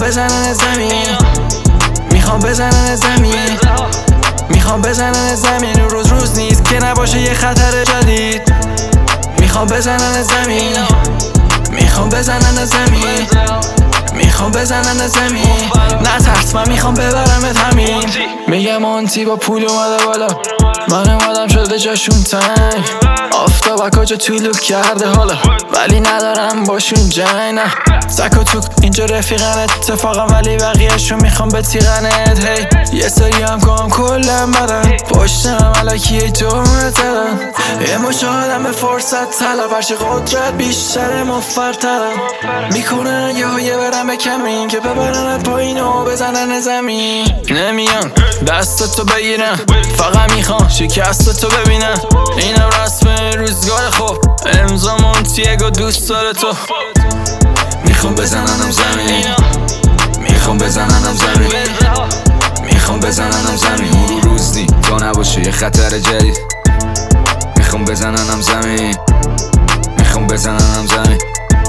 بزنن زمین، میخوام بزنن زمین، میخوام بزنن زمین. روز نیست که نباشه یه خطر جدید. میخوام بزنن زمین، میخوام بزنن زمین، میخوام بزنن زمین. نترس من میخوام ببرمت همین. میگم مونتی با پول اومده بالا، من اومدم شده جاشون تنگ. آفتاب کجا طولو کرده حالا، ولی ندارم باشون جنگ. نه سک و توک اینجا رفیقن اتفاقا، ولی بقیهشون میخوام بتیغنت. هی یه سری هم کام کلم بدن، پشتم علکی جمعت دادن. یه مشاهدم به فرصت طلب، هرچی قدرت بیشتر مفرترم. میکنن یه برم به کمین که ببرنت پایین و بزنن زمین. نمیان دستتو بگیرن، فقط میخوان شکستتو ببینن. اینم رسم روزگار خوب، امضا مونتیگو دوست داره تو. میخوام بزننم زمین، میخوام بزننم زمین، میخوام بزننم زمین. روز نی تا نباشه یه خطر جدید. میخوام بزننم زمین، میخوام بزننم زمین،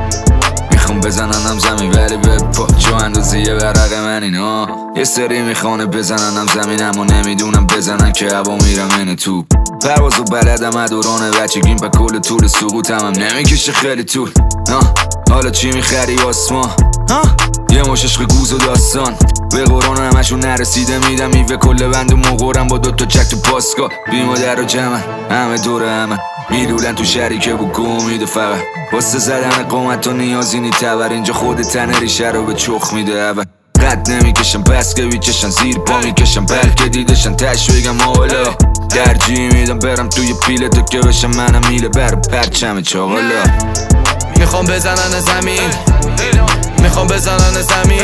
میخوام بزننم زمین. ولی به پا جو اندازه یه ورق من اینا. یه سری میخوانه بزننم زمین، اما نمیدونم بزنن که هوا میرم اینه تو. پروازو بلدم دوران بچگیم، پا کل طول سقوطم هم نمیکشه خیلی طول. حالا چی میخری آسمان؟ یه مش عشق گوز و داستان، به قرآن همشون نرسیده میدم میوه کل بند و مقرم با دوتا چک تو پاسکا. بی مادر و جمع همه دور همه میلولن تو شریکه و گمیده فقط واسه زدن قومت و نیازی نی تبر. اینجا خود تنه ریشه رو به چخ میده اول. قد نمیکشم پس که بیچشن، زیر پا میکشم بلکه دیدشن تش بگم حالا. ترجیح میدم برم توی پیله تا که بشم منم میله بر پرچم چاقالا. میخوام بزنن زمین، میخوام بزنن زمین،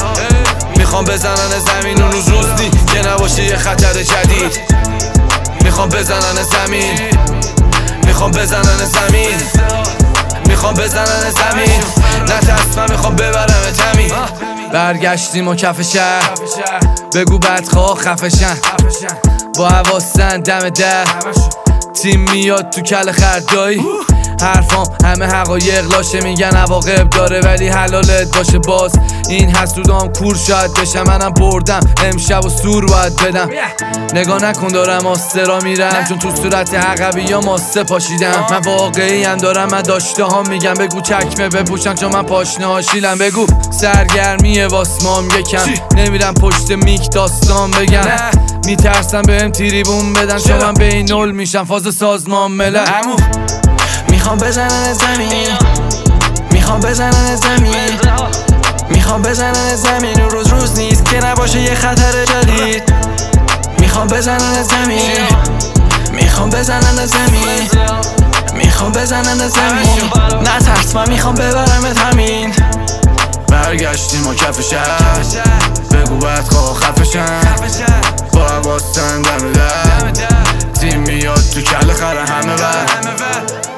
میخوام بزنن زمین. اون روز نی که نباشه یه خطر جدید. میخوام بزنن زمین، میخوام بزنن زمین، میخوام بزنن زمین. نترس من میخوام ببرمت همین. برگشتیم و کف شهر، بگو بدخواه خفشن، با حواسن دم در. تیم میاد تو کل خردایی، حرفام همه حقایق لاشه. میگن عواقب داره ولی حلالت باشه. باز این حسودام کور شاید بشم، منم بردم امشب و سور باید بدم. نگاه نکن دارم آسترا میرم، چون تو صورت عقبی یا ماسته پاشیدم. من واقعی هم دارم، من داشته ها میگم. بگو چکمه بپوشن چون من پاشنه هاشیلم. بگو سرگرمیه واسمام یکم، نمیرم پشت میک داستان بگم. میترسم بهم تریبون بدن چون من بینول میشم فاز سازمان ملل. میخوام بزنن زمین، میخوام بزنن زمین، میخوام بزنن زمین. روز نیست که نباشه یه خطر جدید. میخوام بزنن زمین، میخوام بزنن زمین، میخوام بزنن زمین. نترس من میخوام ببرمت همین. برگشتیم و کف شهر، بگو بدخواه خفشن، با حواسن دم در. تیم میاد تو کل خره همه بر